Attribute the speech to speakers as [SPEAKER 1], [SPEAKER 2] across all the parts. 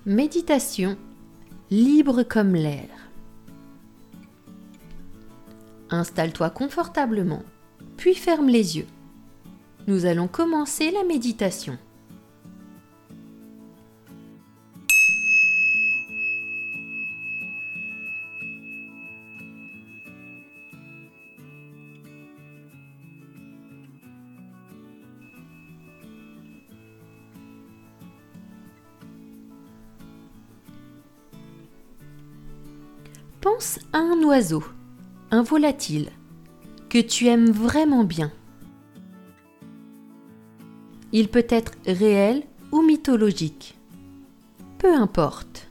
[SPEAKER 1] Méditation, libre comme l'air. Installe-toi confortablement, puis ferme les yeux. Nous allons commencer la méditation. Pense à un oiseau, un volatile, que tu aimes vraiment bien. Il peut être réel ou mythologique. Peu importe.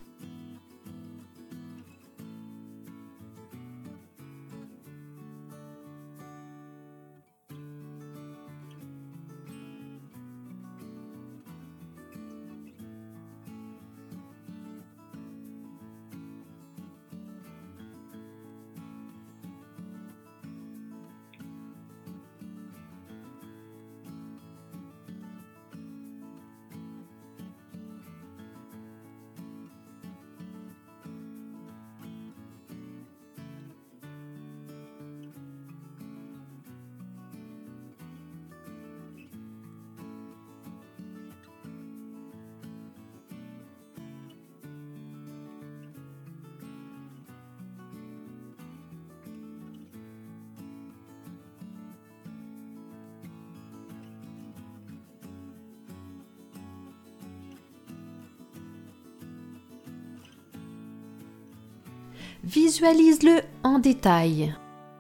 [SPEAKER 1] Visualise-le en détail.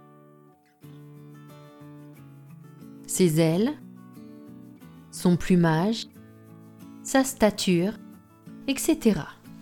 [SPEAKER 1] Ses ailes, son plumage, sa stature, etc.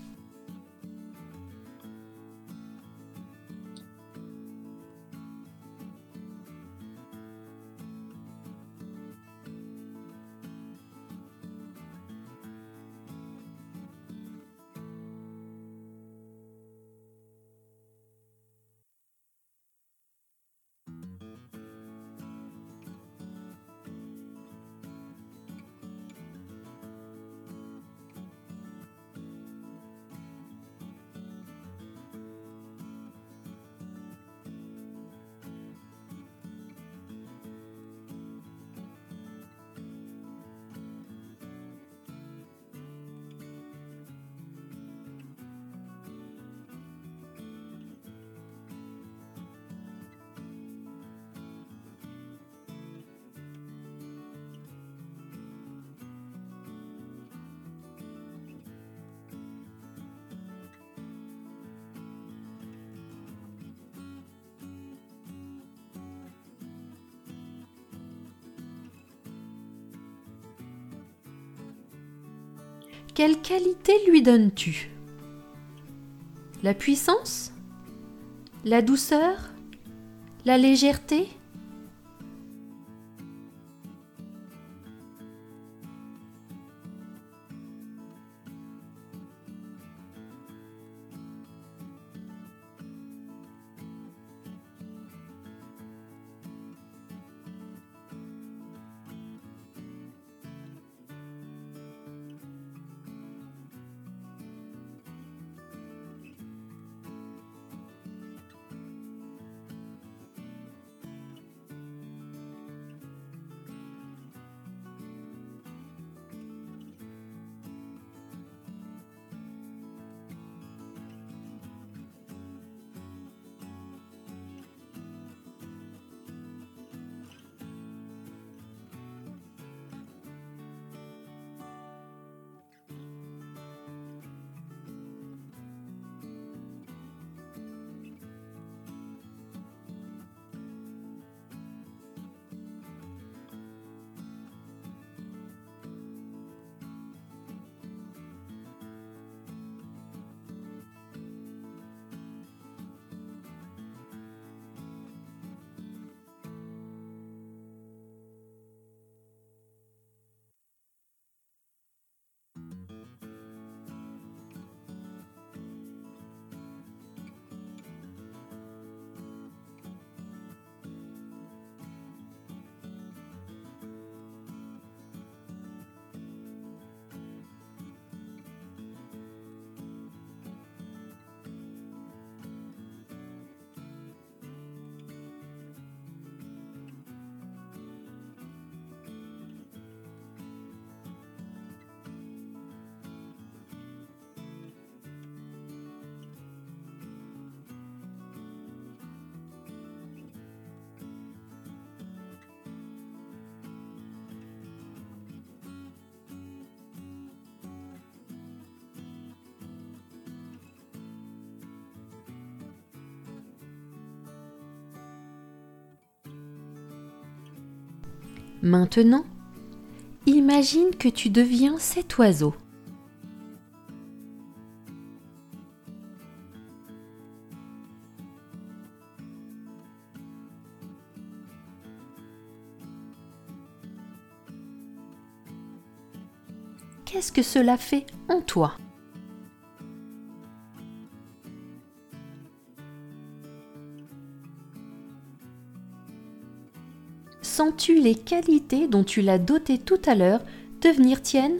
[SPEAKER 1] Quelle qualité lui donnes-tu? La puissance? La douceur? La légèreté? Maintenant, imagine que tu deviens cet oiseau. Qu'est-ce que cela fait en toi? Sens-tu les qualités dont tu l'as doté tout à l'heure devenir tiennes?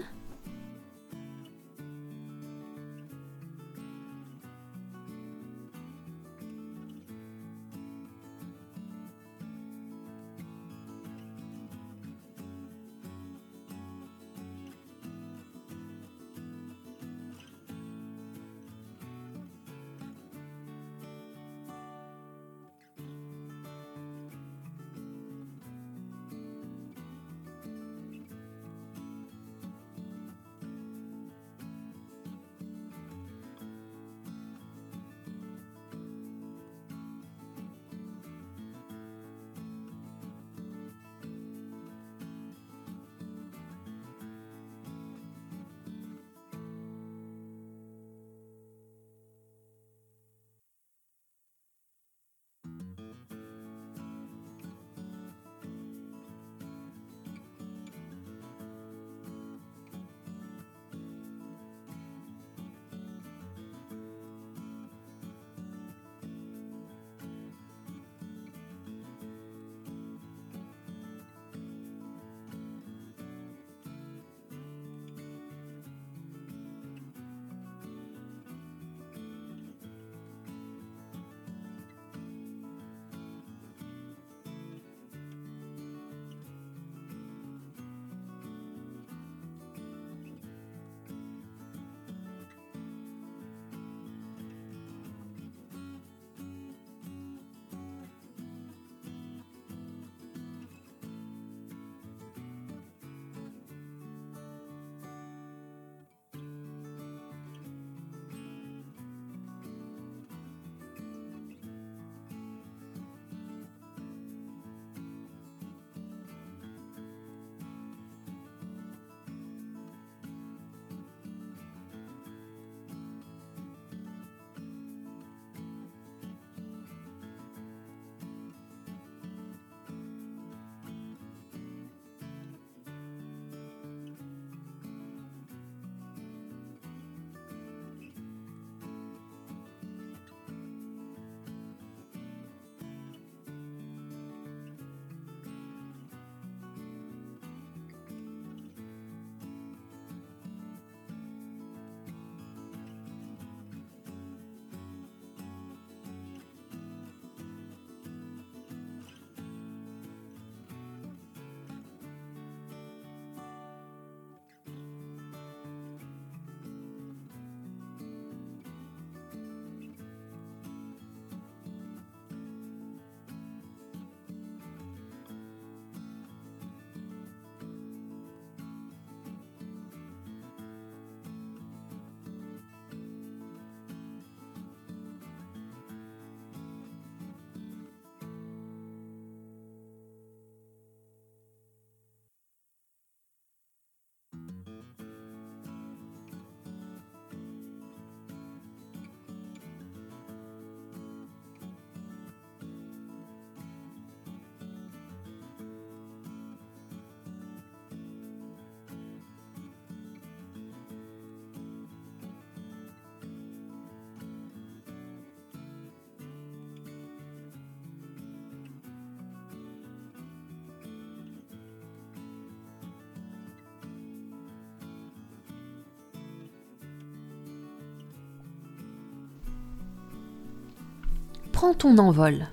[SPEAKER 1] Prends ton envol.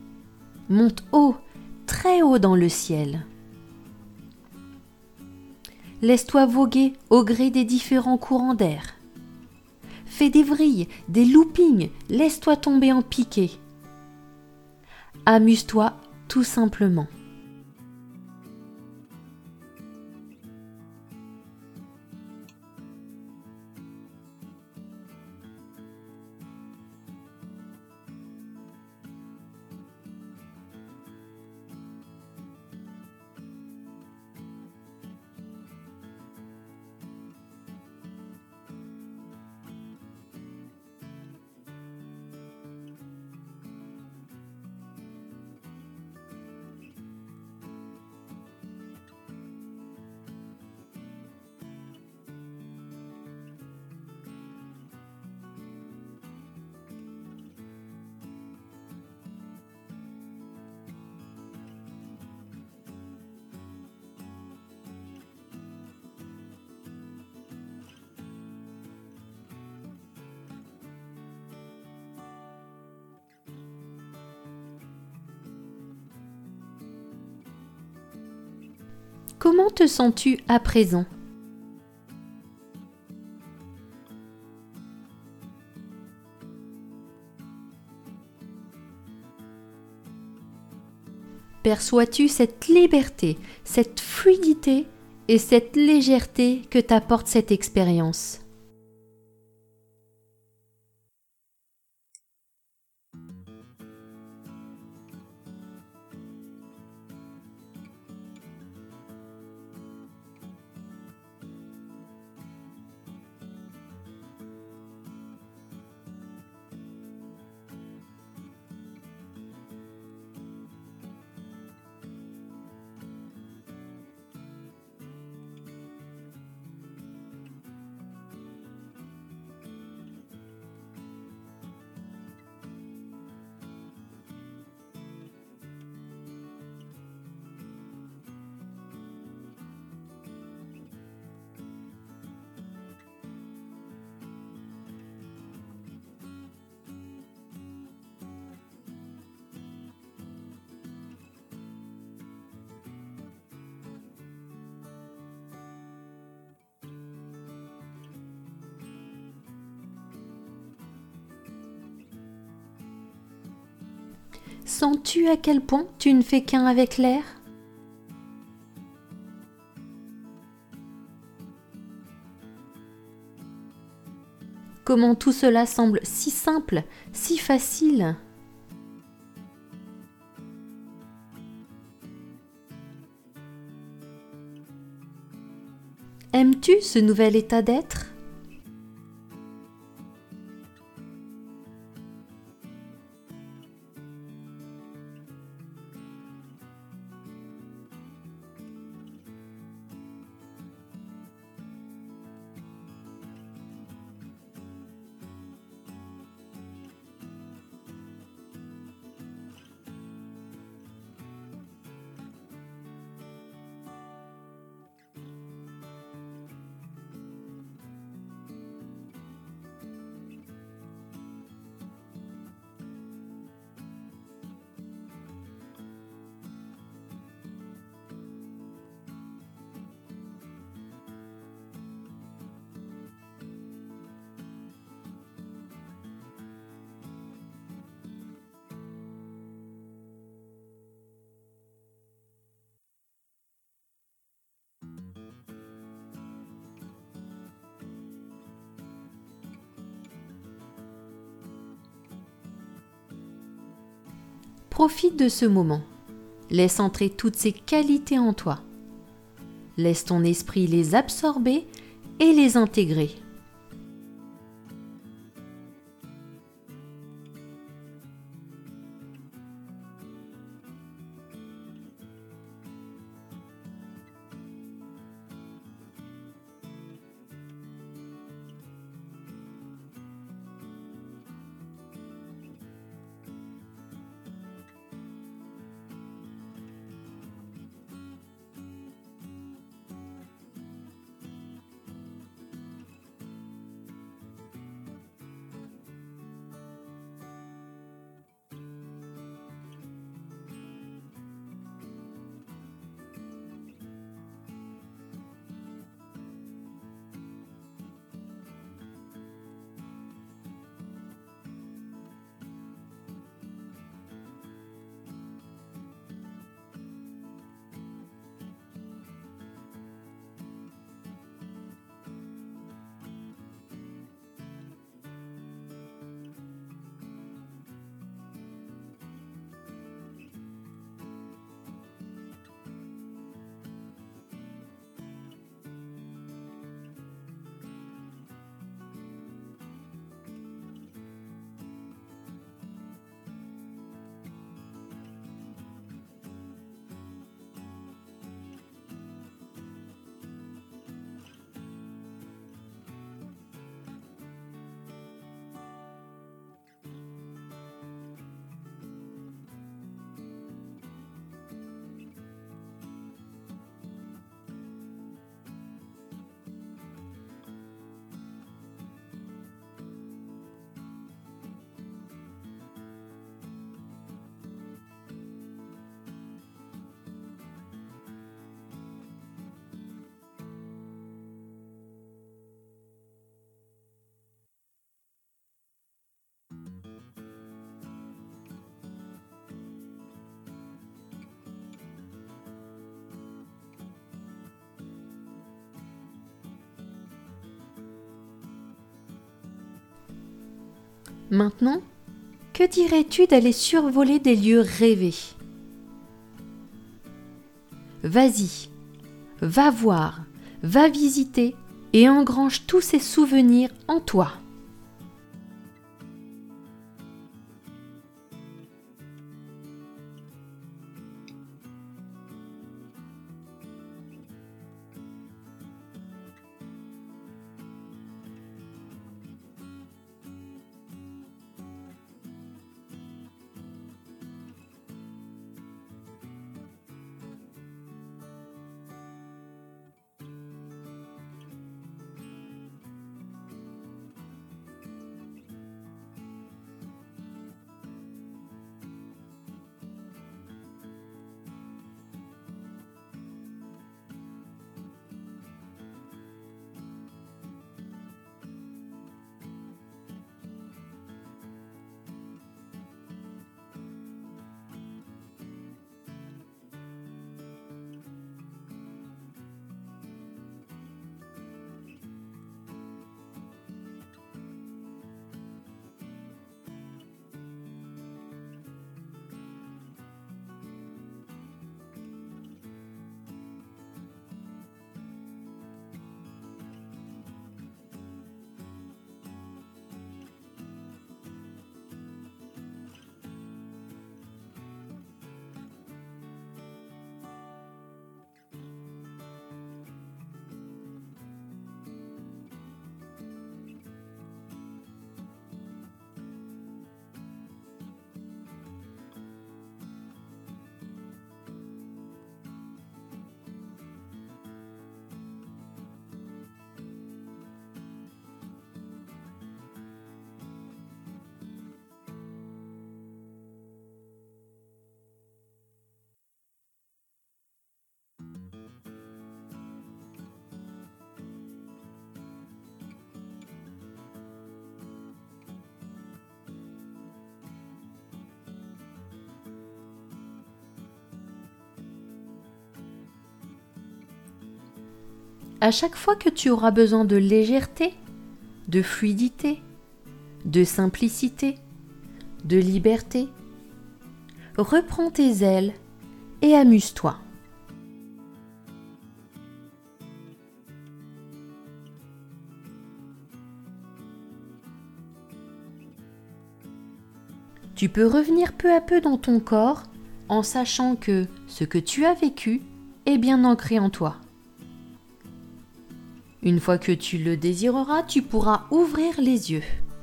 [SPEAKER 1] Monte haut, très haut dans le ciel. Laisse-toi voguer au gré des différents courants d'air. Fais des vrilles, des loopings, laisse-toi tomber en piqué. Amuse-toi tout simplement. Comment te sens-tu à présent? Perçois-tu cette liberté, cette fluidité et cette légèreté que t'apporte cette expérience? Sens-tu à quel point tu ne fais qu'un avec l'air? Comment tout cela semble si simple, si facile? Aimes-tu ce nouvel état d'être? Profite de ce moment. Laisse entrer toutes ces qualités en toi. Laisse ton esprit les absorber et les intégrer. Maintenant, que dirais-tu d'aller survoler des lieux rêvés? Vas-y, va voir, va visiter et engrange tous ces souvenirs en toi. À chaque fois que tu auras besoin de légèreté, de fluidité, de simplicité, de liberté, reprends tes ailes et amuse-toi. Tu peux revenir peu à peu dans ton corps en sachant que ce que tu as vécu est bien ancré en toi. Une fois que tu le désireras, tu pourras ouvrir les yeux.